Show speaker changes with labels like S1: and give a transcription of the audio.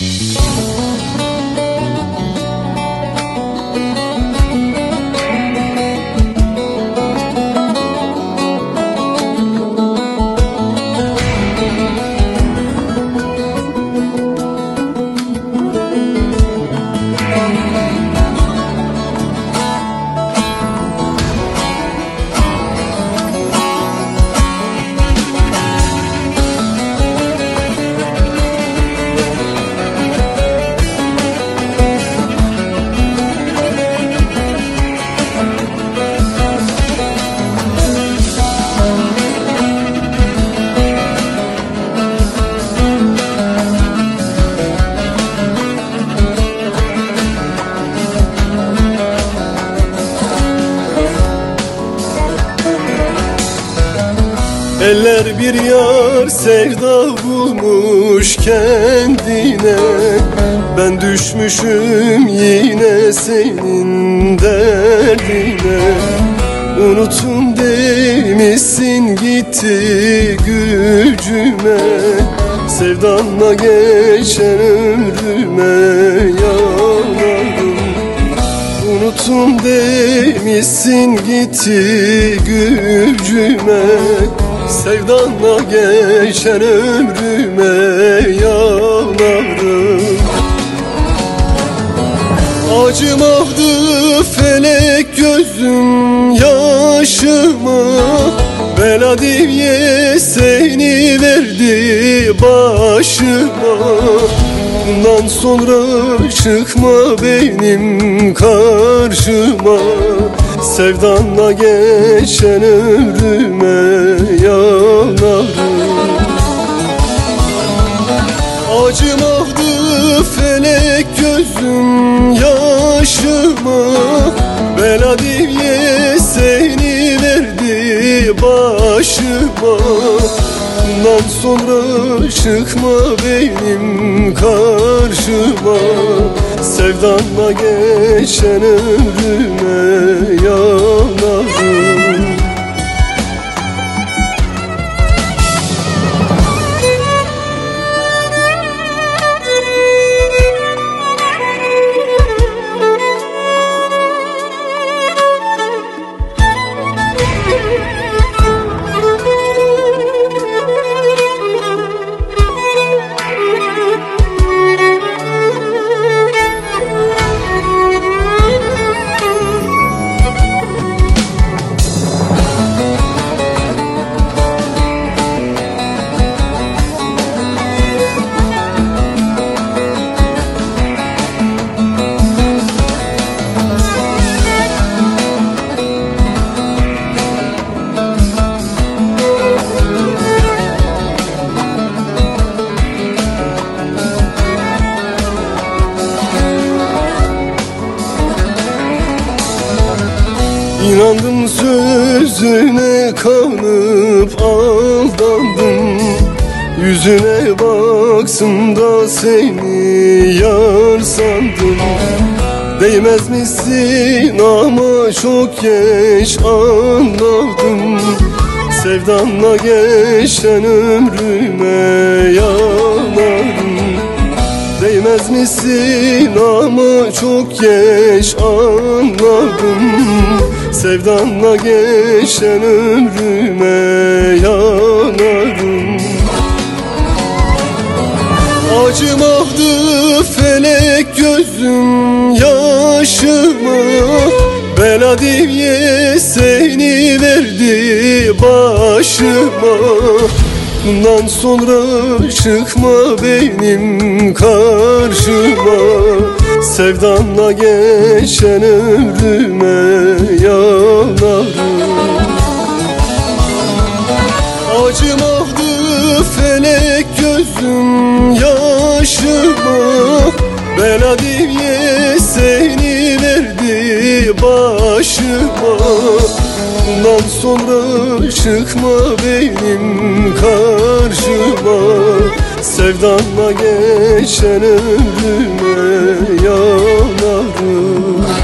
S1: Eller bir yar sevda bulmuş kendine, ben düşmüşüm yine senin derdine. Unutun demişsin gitti gücüme, sevdanla geçen ömrüme yanarım. Unutun demişsin gitti gücüme, sevdanla geçen ömrüme yanarım. Acımadı felek gözüm yaşıma, bela diye seni verdi başıma. Bundan sonra çıkma benim karşıma, sevdanla geçen ömrüme yanarım. Acımadı felek gözüm yaşıma, bela diye seni verdi başıma. Bundan sonra çıkma benim karşıma, sevdanla geçen ömrüme yanarım. İnandım sözüne kanıp aldandım, yüzüne baksın da seni yar sandım. Değmez misin ama çok geç anladım, sevdanla geçen ömrüme yanarım. Değmez misin ama çok geç anladım, sevdanla geçen ömrüme yanarım. Acımadı felek gözüm yaşıma, bela diye seni verdi başıma. Bundan sonra çıkma benim karşıma, sevdanla geçen ömrüme yanarım. Acımadı felek gözüm yaşıma, bela diye seni verdi başıma. Bundan sonra çıkma benim karşıma, sevdanla geçen ömrüme yanarım.